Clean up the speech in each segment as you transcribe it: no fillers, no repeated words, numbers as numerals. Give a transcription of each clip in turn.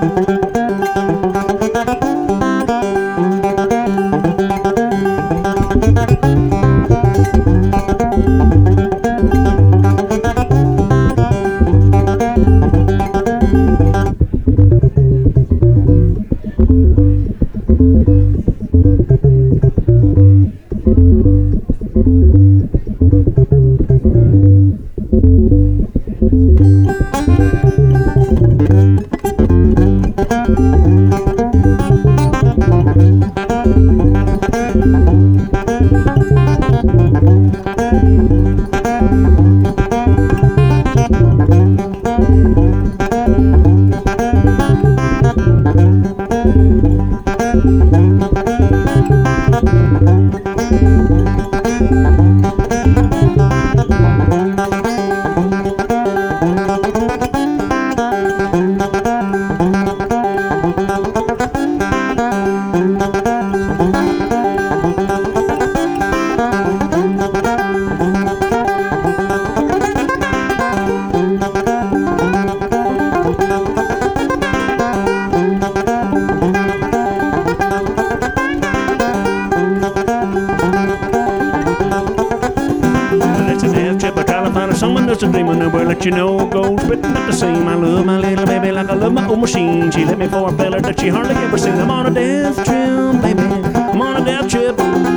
Someone doesn't dream on the world that you know goes spitting at the same. I love my little baby like I love my old machine. She let me for a fella that she hardly ever seen. I'm on a death trip, baby. I'm on a death trip.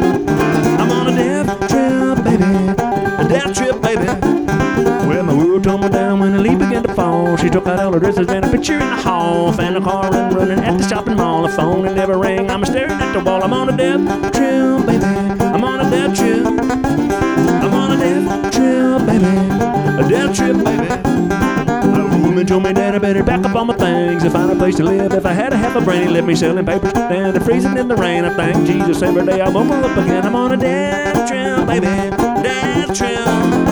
I'm on a death trip, baby. A death trip, baby. Well, my world tumbled down when the leaf began to fall. She took out all the dresses and a picture in the hall. Found a car running at the shopping mall. The phone it never rang. I'm staring at the wall. I'm on a death trip, baby. I'm on a death trip. I'm on a death trip, baby. A death trip, baby. A woman told me that I better back up on my things and find a place to live. If I had a half a brain, let me selling papers down to freezing in the rain. I thank Jesus every day I won't up again. I'm on a death trip, baby. Death trip.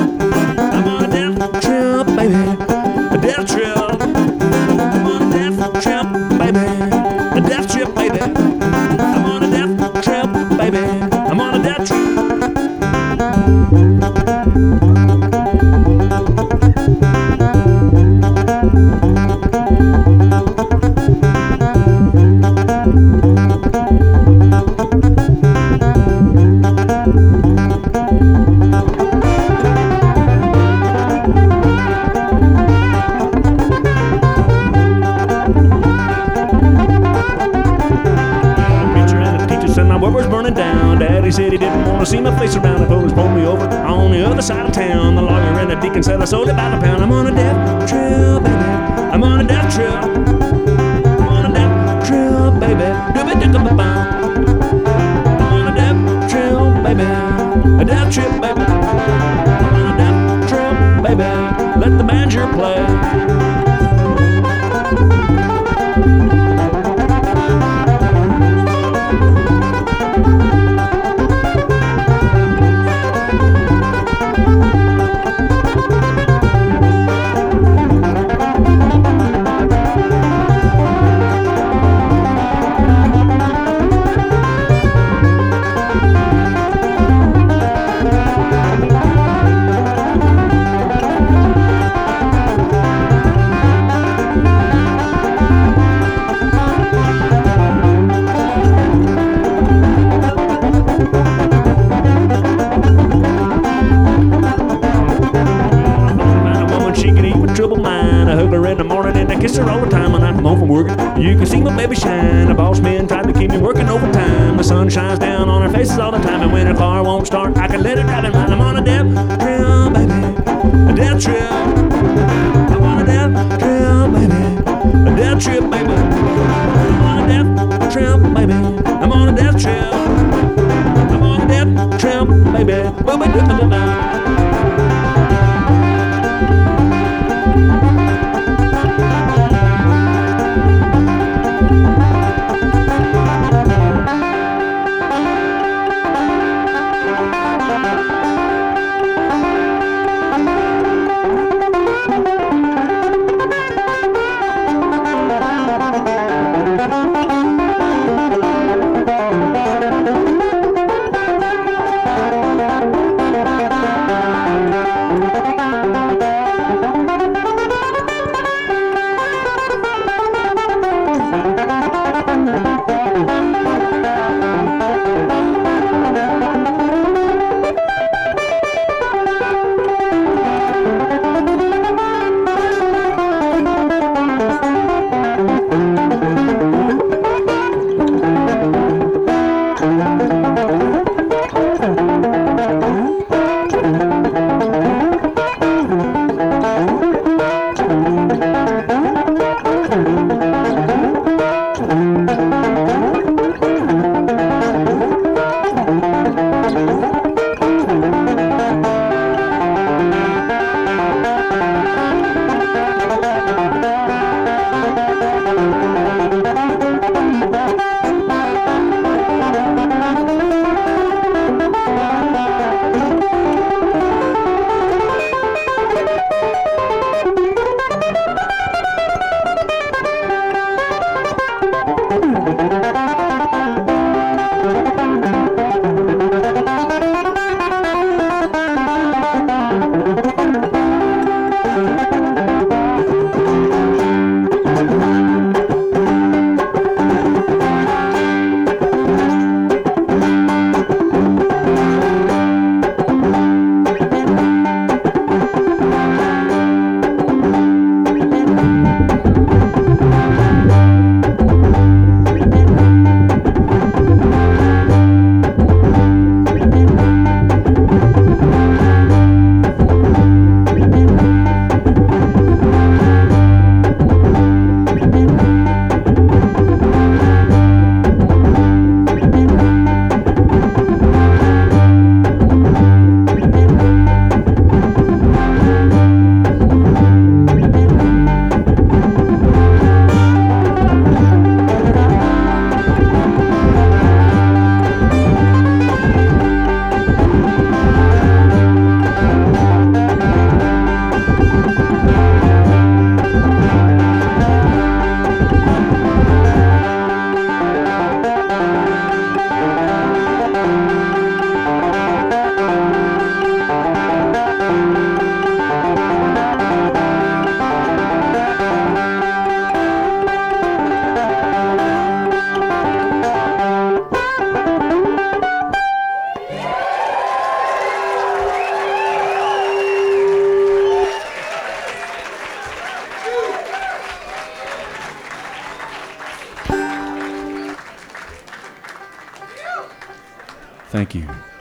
I'm on a death trip, baby. A death trip. I'm on a death trip, baby. A death trip, baby. I'm on a death trip, baby. I'm on a death trip. Was burning down. Daddy said he didn't want to see my face around. The police pulled me over on the other side of town. The lawyer and the deacon said I sold it by the pound. I'm on a death trail, baby. I'm on a death trail. I'm on a death trail, baby. I'm on a death trail, baby. A death trip, baby. I'm on a death trail, baby. Let the banjo play. In the morning and I kiss her all the time when I come home from work. You can see my baby shine. The boss man tried to keep me working overtime. The sun shines down on her faces all the time, and when her car won't start, I can let her drive it right. I'm on a death trail, baby. A death trail. I'm on a death trail, baby. A death trip, baby. I'm on a death trail, baby. I'm on a death trail. I'm on a death trail, baby. Thank you.